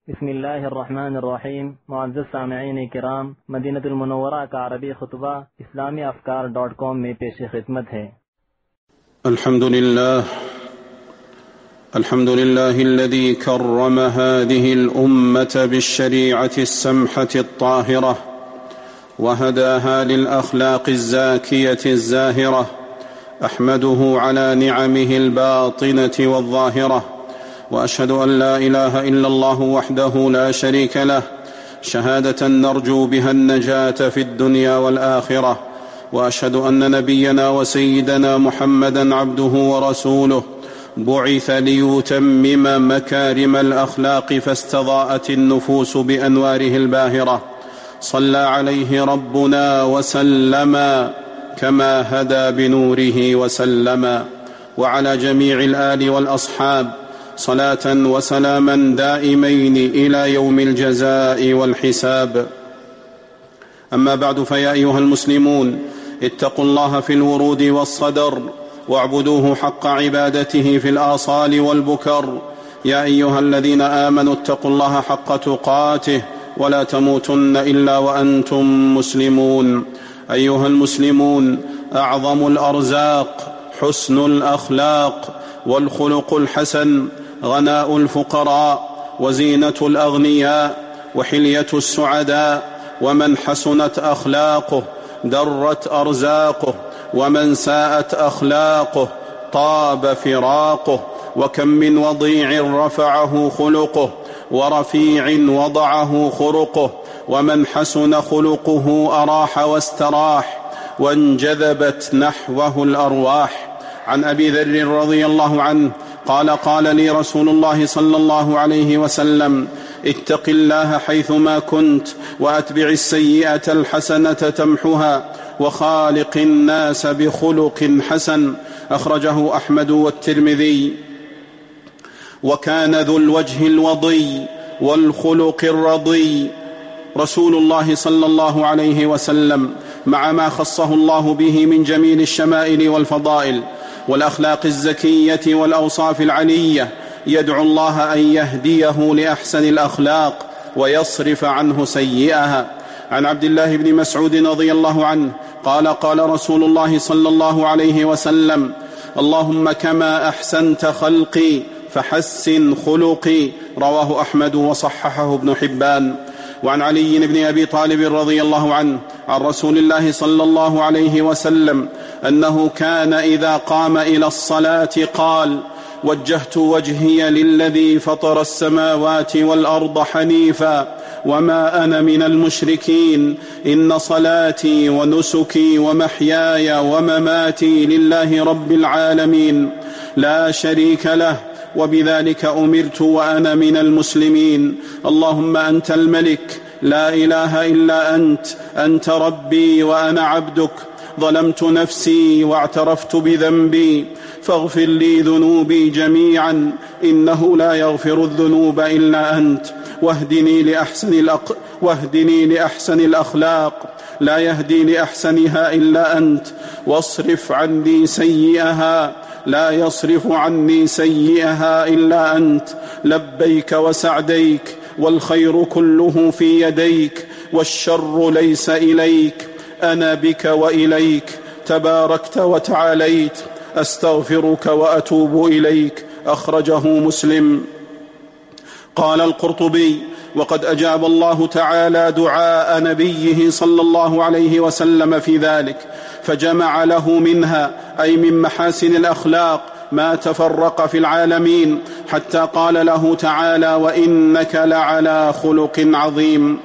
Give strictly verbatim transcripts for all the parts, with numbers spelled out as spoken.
بسم الله الرحمن الرحیم. معزز سامعین کرام، مدینہ المنورہ کا عربی خطبہ اسلامی افکار ڈاٹ کام میں پیش خدمت ہے. الحمد لله الحمد لله الذي كرم هذه الأمة بالشريعة السمحة الطاهرة وهداها للأخلاق الزاكية الزاهرة. أحمده على نعمه الباطنة والظاهرة، وأشهد أن لا إله إلا الله وحده لا شريك له، شهادة نرجو بها النجاة في الدنيا والآخرة. وأشهد أن نبينا وسيدنا محمدًا عبده ورسوله، بعث ليتمم مكارم الأخلاق فاستضاءت النفوس بأنواره الباهرة. صلى عليه ربنا وسلم كما هدى بنوره وسلم، وعلى جميع الآل والأصحاب صلاة وسلاما دائمين إلى يوم الجزاء والحساب. أما بعد، فيا أيها المسلمون، اتقوا الله في الورود والصدر، واعبدوه حق عبادته في الآصال والبكر. يا أيها الذين آمنوا اتقوا الله حق تقاته ولا تموتن إلا وأنتم مسلمون. أيها المسلمون، أعظم الأرزاق حسن الأخلاق، والخلق الحسن غناء الفقراء، وزينة الأغنياء، وحلية السعداء. ومن حسنت أخلاقه درت أرزاقه، ومن ساءت أخلاقه طاب فراقه. وكم من وضيع رفعه خلقه، ورفيع وضعه خرقه. ومن حسن خلقه أراح واستراح، وانجذبت نحوه الأرواح. عن أبي ذر رضي الله عنه قال: قال لي رسول الله صلى الله عليه وسلم: اتق الله حيثما كنت، وأتبع السيئة الحسنة تمحها، وخالق الناس بخلق حسن. أخرجه أحمد والترمذي. وكان ذو الوجه الوضي والخلق الرضي رسول الله صلى الله عليه وسلم، مع ما خصه الله به من جميل الشمائل والفضائل والأخلاق الزكية والأوصاف العلية، يدعو الله أن يهديه لأحسن الأخلاق ويصرف عنه سيئها. عن عبد الله بن مسعود رضي الله عنه قال: قال رسول الله صلى الله عليه وسلم: اللهم كما أحسنت خلقي فحسن خلقي. رواه أحمد وصححه ابن حبان. وعن علي بن أبي طالب رضي الله عنه عن رسول الله صلى الله عليه وسلم أنه كان إذا قام إلى الصلاة قال: وجهت وجهي للذي فطر السماوات والأرض حنيفا، وما أنا من المشركين. إن صلاتي ونسكي ومحياي ومماتي لله رب العالمين، لا شريك له، وبذلك أمرت وأنا من المسلمين. اللهم أنت الملك، لا إله إلا أنت، أنت ربي وأنا عبدك، ظلمت نفسي واعترفت بذنبي، فاغفر لي ذنوبي جميعا، إنه لا يغفر الذنوب إلا أنت، واهدني لأحسن, الأق... واهدني لأحسن الأخلاق، لا يهدي لأحسنها إلا أنت، واصرف عني سيئها، لا يصرف عني سيئها إلا أنت. لبيك وسعديك، والخير كله في يديك، والشر ليس إليك، أنا بك وإليك، تباركت وتعاليت، أستغفرك وأتوب إليك. أخرجه مسلم. قال القرطبي: وقد أجاب الله تعالى دعاء نبيه صلى الله عليه وسلم في ذلك، فجمع له منها، أي من محاسن الأخلاق، ما تفرق في العالمين، حتى قال له تعالى: وإنك لعلى خلق عظيم.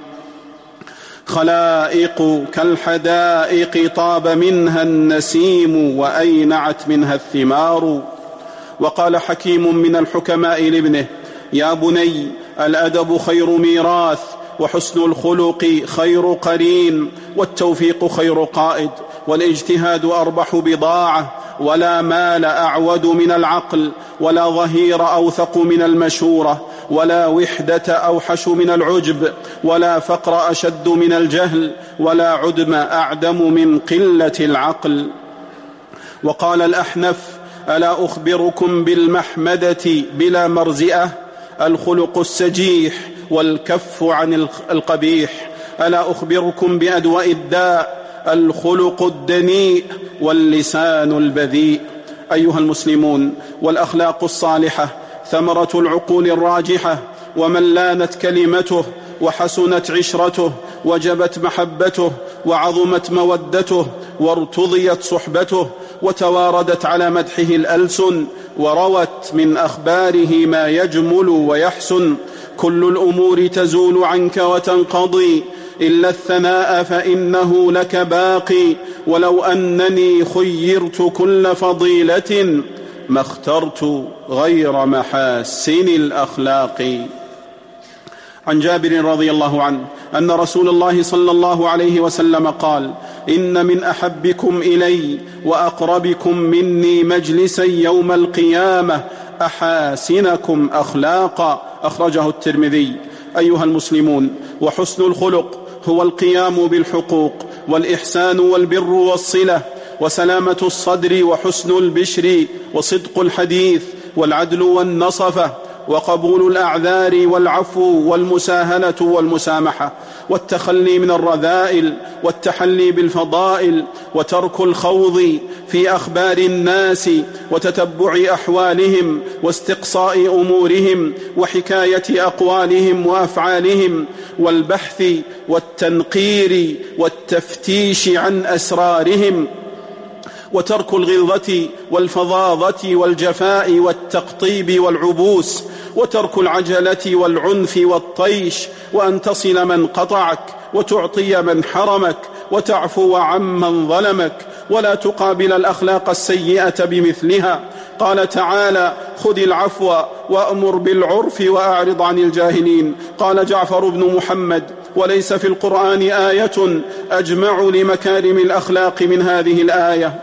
خلائق كالحدائق طاب منها النسيم، وأينعت منها الثمار. وقال حكيم من الحكماء لابنه: يا بني، الأدب خير ميراث، وحسن الخلق خير قرين، والتوفيق خير قائد، والاجتهاد أربح بضاعة، ولا مال أعود من العقل، ولا ظهير أوثق من المشورة، ولا وحدة أوحش من العجب، ولا فقر أشد من الجهل، ولا عدم أعدم من قلة العقل. وقال الأحنف: ألا أخبركم بالمحمدة بلا مرزئة؟ الخلق السجيح، والكف عن القبيح. ألا أخبركم بأدواء الداء؟ الخلق الدنيء واللسان البذيء. أيها المسلمون، والأخلاق الصالحة ثمرة العقول الراجحة، ومن لانت كلمته وحسنت عشرته وجبت محبته وعظمت مودته وارتضيت صحبته وتواردت على مدحه الألسن وروت من أخباره ما يجمل ويحسن. كل الأمور تزول عنك وتنقضي إلا الثناء فإنه لك باقي. ولو أنني خيرت كل فضيلة ما اخترت غير محاسن الأخلاق. عن جابر رضي الله عنه أن رسول الله صلى الله عليه وسلم قال: إن من أحبكم إلي وأقربكم مني مجلسا يوم القيامة أحاسنكم أخلاقا. أخرجه الترمذي. أيها المسلمون، وحسن الخلق هو القيام بالحقوق والإحسان والبر والصلة وسلامة الصدر وحسن البشر وصدق الحديث والعدل والنصفة وقبول الأعذار والعفو والمساهلة والمسامحة والتخلي من الرذائل والتحلي بالفضائل وترك الخوض في أخبار الناس وتتبع أحوالهم واستقصاء أمورهم وحكاية أقوالهم وأفعالهم والبحث والتنقير والتفتيش عن أسرارهم وترك الغلظة والفظاظة والجفاء والتقطيب والعبوس وترك العجلة والعنف والطيش وأن تصل من قطعك وتعطي من حرمك وتعفو عمن ظلمك ولا تقابل الأخلاق السيئة بمثلها. قال تعالى: خذ العفو وأمر بالعرف وأعرض عن الجاهلين. قال جعفر بن محمد: وليس في القرآن آية أجمع لمكارم الأخلاق من هذه الآية.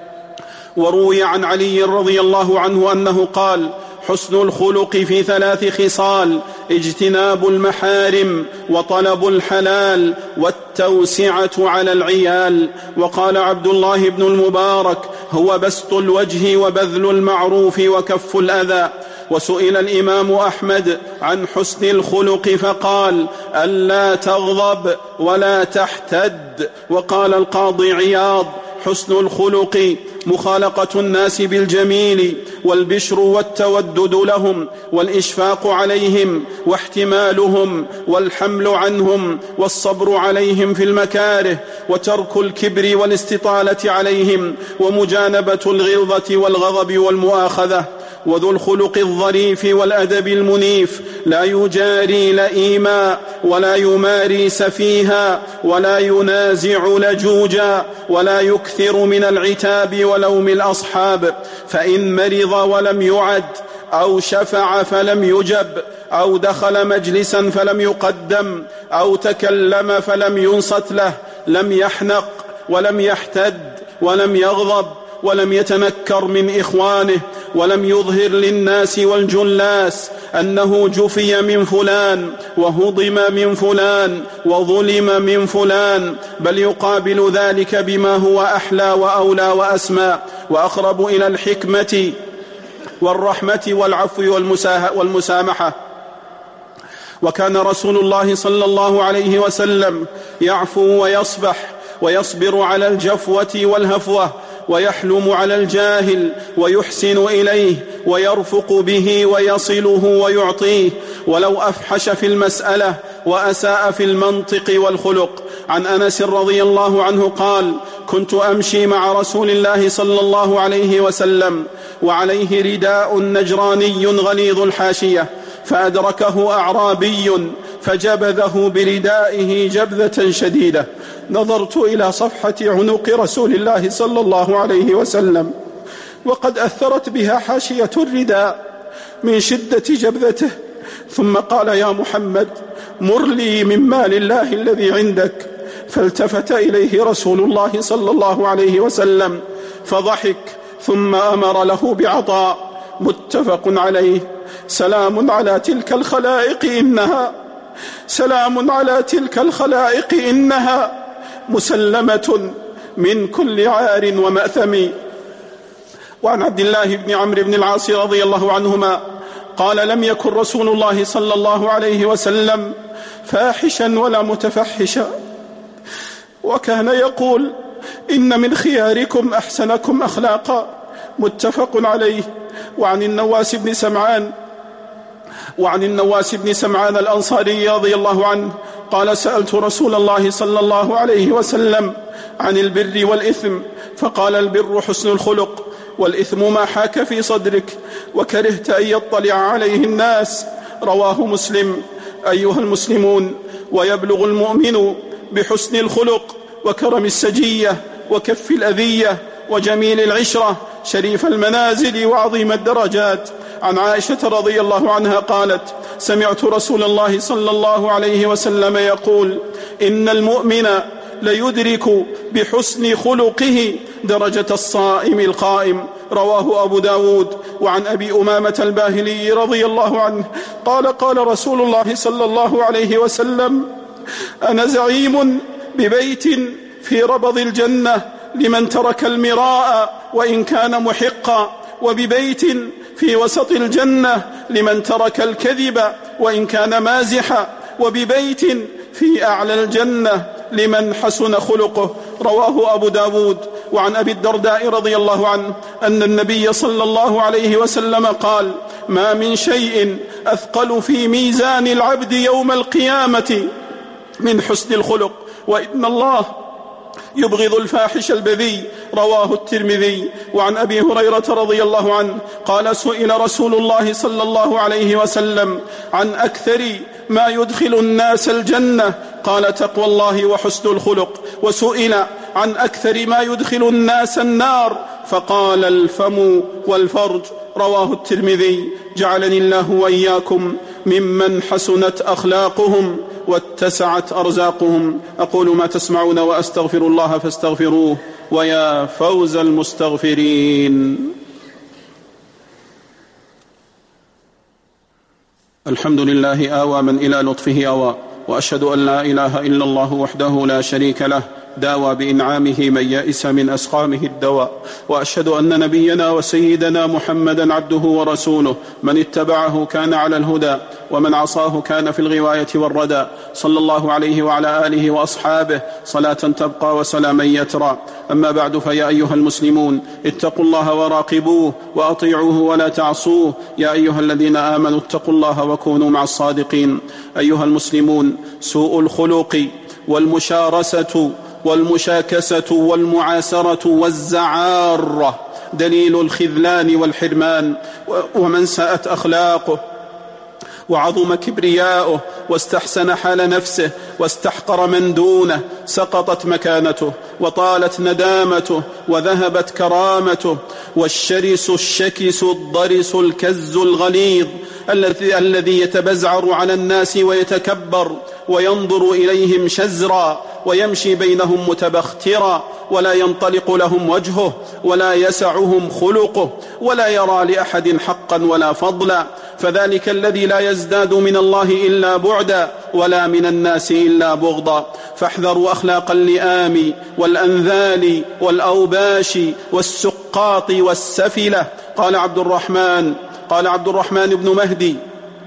وروي عن علي رضي الله عنه أنه قال: حسن الخلق في ثلاث خصال: اجتناب المحارم وطلب الحلال والتوسعة على العيال. وقال عبد الله بن المبارك: هو بسط الوجه وبذل المعروف وكف الأذى. وسئل الإمام أحمد عن حسن الخلق فقال: ألا تغضب ولا تحتد. وقال القاضي عياض: حسن الخلق مخالقة الناس بالجميل والبشر والتودد لهم والإشفاق عليهم واحتمالهم والحمل عنهم والصبر عليهم في المكاره وترك الكبر والاستطالة عليهم ومجانبة الغلظة والغضب والمؤاخذة. وذو الخلق الظريف والأدب المنيف لا يجاري لئيما ولا يماري سفيها ولا ينازع لجوجا ولا يكثر من العتاب ولوم الأصحاب. فإن مرض ولم يعد أو شفع فلم يجب أو دخل مجلسا فلم يقدم أو تكلم فلم ينصت له لم يحنق ولم يحتد ولم يغضب ولم يتنكر من إخوانه ولم يظهر للناس والجلاس أنه جفي من فلان وهضم من فلان وظلم من فلان، بل يقابل ذلك بما هو أحلى وأولى وأسمى وأقرب إلى الحكمة والرحمة والعفو والمسامحة. وكان رسول الله صلى الله عليه وسلم يعفو ويصفح ويصبر على الجفوة والهفوة ويحلم على الجاهل ويحسن إليه ويرفق به ويصله ويعطيه ولو أفحش في المسألة وأساء في المنطق والخلق. عن أنس رضي الله عنه قال: كنت أمشي مع رسول الله صلى الله عليه وسلم وعليه رداء نجراني غليظ الحاشية، فأدركه أعرابي فجبذه بردائه جبذة شديدة. نظرت إلى صفحة عنق رسول الله صلى الله عليه وسلم وقد أثرت بها حاشية الرداء من شدة جبذته، ثم قال: يا محمد، مر لي من مال الله الذي عندك. فالتفت إليه رسول الله صلى الله عليه وسلم فضحك ثم أمر له بعطاء. متفق عليه. سلام على تلك الخلائق إنها سلام على تلك الخلائق إنها مسلمة من كل عار ومأثم. وعن عبد الله بن عمرو بن العاص رضي الله عنهما قال: لم يكن رسول الله صلى الله عليه وسلم فاحشا ولا متفحشا، وكان يقول: إن من خياركم أحسنكم أخلاقا. متفق عليه. وعن النواس بن سمعان وعن النواس بن سمعان الأنصاري رضي الله عنه قال: سألت رسول الله صلى الله عليه وسلم عن البر والإثم، فقال: البر حسن الخلق، والإثم ما حاك في صدرك وكرهت أن يطلع عليه الناس. رواه مسلم. أيها المسلمون، ويبلغ المؤمن بحسن الخلق وكرم السجية وكف الأذية وجميل العشرة شريف المنازل وعظيم الدرجات. عن عائشة رضي الله عنها قالت: سمعت رسول الله صلى الله عليه وسلم يقول: إن المؤمن ليدرك بحسن خلقه درجة الصائم القائم. رواه أبو داود. وعن أبي أمامة الباهلي رضي الله عنه قال: قال رسول الله صلى الله عليه وسلم: أنا زعيم ببيت في ربض الجنة لمن ترك المراء وإن كان محقا، وببيت في وسط الجنة لمن ترك الكذب وإن كان مازحا، وببيت في أعلى الجنة لمن حسن خلقه. رواه أبو داود. وعن أبي الدرداء رضي الله عنه أن النبي صلى الله عليه وسلم قال: ما من شيء أثقل في ميزان العبد يوم القيامة من حسن الخلق، وإن الله يبغض الفاحش البذيء. رواه الترمذي. وعن أبي هريرة رضي الله عنه قال: سئل رسول الله صلى الله عليه وسلم عن أكثر ما يدخل الناس الجنة، قال: تقوى الله وحسن الخلق. وسئل عن أكثر ما يدخل الناس النار، فقال: الفم والفرج. رواه الترمذي. جعلني الله وإياكم ممن حسنت أخلاقهم واتسعت أرزاقهم. أقول ما تسمعون وأستغفر الله فاستغفروه، ويا فوز المستغفرين. الحمد لله آوى من إلى لطفه أوى، وأشهد أن لا إله إلا الله وحده لا شريك له داوى بإنعامه من يئس من أسقامه الدواء. وأشهد أن نبينا وسيدنا محمدا عبده ورسوله، من اتبعه كان على الهدى، ومن عصاه كان في الغواية والردى. صلى الله عليه وعلى آله وأصحابه صلاة تبقى وسلاما يترى. أما بعد، فيا أيها المسلمون، اتقوا الله وراقبوه وأطيعوه ولا تعصوه. يا أيها الذين آمنوا اتقوا الله وكونوا مع الصادقين. أيها المسلمون، سوء الخلق والمشارسة والمشاكسة والمعاسرة والزعارة دليل الخذلان والحرمان. ومن ساءت أخلاقه وعظم كبرياؤه واستحسن حال نفسه واستحقر من دونه، سقطت مكانته وطالت ندامته وذهبت كرامته. والشرس الشكس الضرس الكز الغليظ الذي الذي يتبزعر على الناس ويتكبر وينظر إليهم شزرا ويمشي بينهم متبخترا، ولا ينطلق لهم وجهه ولا يسعهم خلقه ولا يرى لأحد حقا ولا فضلا، فذلك الذي لا يزداد من الله إلا بعدا ولا من الناس إلا بغضا. فاحذروا أخلاق اللئام والأنذال والأوباش والسقاط والسفلة. قال عبد الرحمن قال عبد الرحمن بن مهدي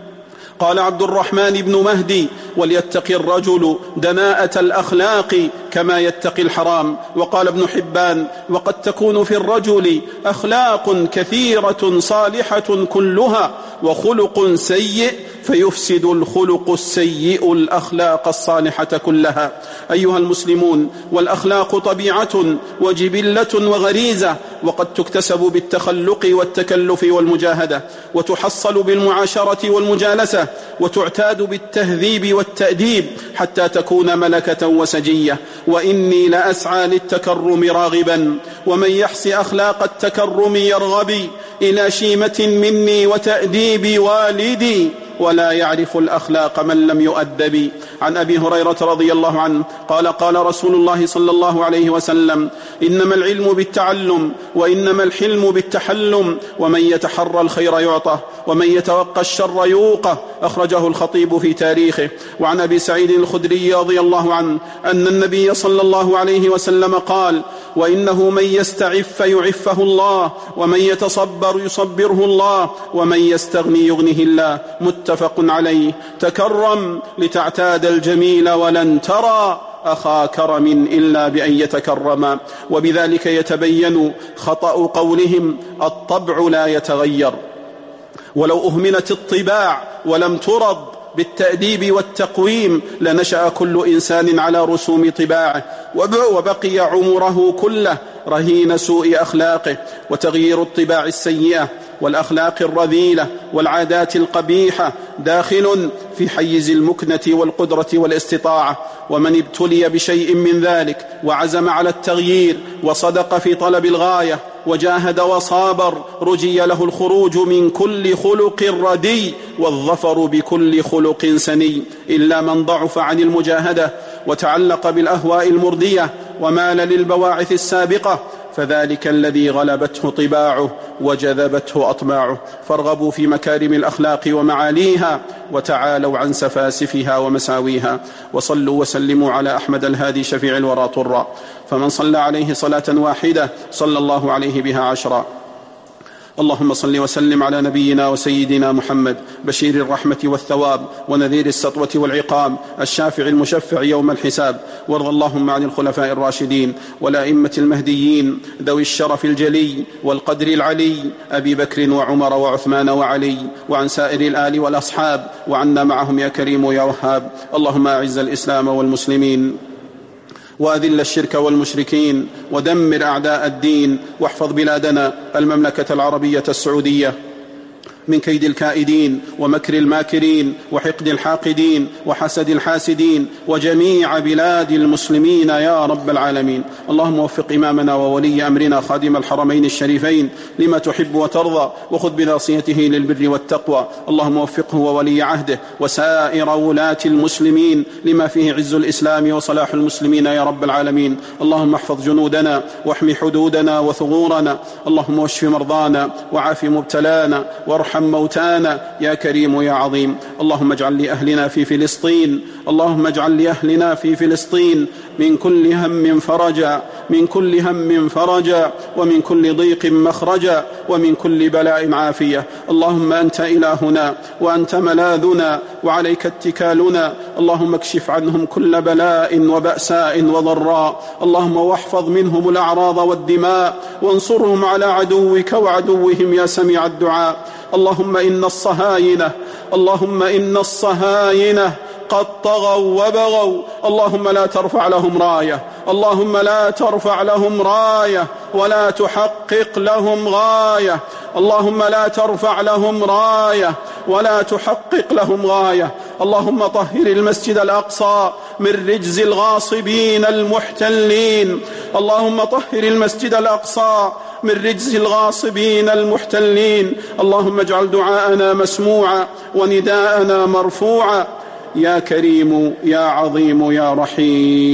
قال عبد الرحمن بن مهدي: وليتقي الرجل دناءة الأخلاق كما يتقي الحرام. وقال ابن حبان: وقد تكون في الرجل أخلاق كثيرة صالحة كلها وخلق سيء فيفسد الخلق السيء الأخلاق الصالحة كلها. أيها المسلمون، والأخلاق طبيعة وجبلة وغريزة، وقد تكتسب بالتخلق والتكلف والمجاهدة، وتحصل بالمعاشرة والمجالسة، وتعتاد بالتهذيب والتأديب حتى تكون ملكة وسجية. وإني لأسعى للتكرم راغبا، ومن يحس أخلاق التكرم يرغب إلى شيمة مني وتأديب والدي، ولا يعرف الأخلاق من لم يؤدب. عن أبي هريرة رضي الله عنه قال قال رسول الله صلى الله عليه وسلم: إنما العلم بالتعلم وإنما الحلم بالتحلم، ومن يتحرى الخير يعطه ومن يتوقى الشر يوقه. أخرجه الخطيب في تاريخه. وعن أبي سعيد الخدري رضي الله عنه أن النبي صلى الله عليه وسلم قال: وإنه من يستعف يعفه الله، ومن يتصبر يصبره الله، ومن يستغني يغنه الله. متفق عليه. تكرم لتعتاد الجميل ولن ترى أخا كرم إلا بأن يتكرم. وبذلك يتبين خطأ قولهم: الطبع لا يتغير. ولو أهملت الطباع ولم ترض بالتأديب والتقويم لنشأ كل إنسان على رسوم طباعه، وبقي عمره كله رهين سوء أخلاقه. وتغيير الطباع السيئة والأخلاق الرذيلة والعادات القبيحة داخل في حيز المكنة والقدرة والاستطاعة. ومن ابتلي بشيء من ذلك وعزم على التغيير وصدق في طلب الغاية وجاهد وصابر رجي له الخروج من كل خلق ردي والظفر بكل خلق سني، إلا من ضعف عن المجاهدة وتعلق بالأهواء المردية ومال للبواعث السابقة، فذلك الذي غلبته طباعه وجذبته أطماعه. فارغبوا في مكارم الأخلاق ومعاليها، وتعالوا عن سفاسفها ومساويها. وصلوا وسلموا على أحمد الهادي شفيع الورى طرا، فمن صلى عليه صلاة واحدة صلى الله عليه بها عشرا. اللهم صل وسلم على نبينا وسيدنا محمد بشير الرحمة والثواب ونذير السطوة والعقاب، الشافع المشفع يوم الحساب. وارض اللهم عن الخلفاء الراشدين والأئمة المهديين ذوي الشرف الجلي والقدر العلي، أبي بكر وعمر وعثمان وعلي، وعن سائر الآل والأصحاب، وعنا معهم يا كريم يا وهاب. اللهم أعز الإسلام والمسلمين، وأذل الشرك والمشركين، ودمر أعداء الدين، واحفظ بلادنا المملكة العربية السعودية من كيد الكائدين ومكر الماكرين وحقد الحاقدين وحسد الحاسدين، وجميع بلاد المسلمين يا رب العالمين. اللهم وفق إمامنا وولي أمرنا خادم الحرمين الشريفين لما تحب وترضى، وخذ بناصيته للبر والتقوى. اللهم وفقه وولي عهده وسائر ولاة المسلمين لما فيه عز الإسلام وصلاح المسلمين يا رب العالمين. اللهم احفظ جنودنا واحمي حدودنا وثغورنا. اللهم واشف مرضانا وعاف مبتلانا وارحم موتانا يا كريم يا عظيم. اللهم اجعل لأهلنا في فلسطين اللهم اجعل لأهلنا في فلسطين من كل هم فرجا من كل هم فرجا ومن كل ضيق مخرجا ومن كل بلاء عافية. اللهم أنت إلهنا وأنت ملاذنا وعليك اتكالنا. اللهم اكشف عنهم كل بلاء وبأساء وضراء. اللهم واحفظ منهم الأعراض والدماء، وانصرهم على عدوك وعدوهم يا سميع الدعاء. اللهم إن الصهاينة اللهم إن الصهاينة قد طغوا وبغوا. اللهم لا ترفع لهم راية اللهم لا ترفع لهم راية ولا تحقق لهم غاية. اللهم لا ترفع لهم راية ولا تحقق لهم غاية. اللهم طهر المسجد الأقصى من رجز الغاصبين المحتلين. اللهم طهر المسجد الأقصى من رجز الغاصبين المحتلين. اللهم اجعل دعاءنا مسموعا ونداءنا مرفوعا يا كريم يا عظيم يا رحيم.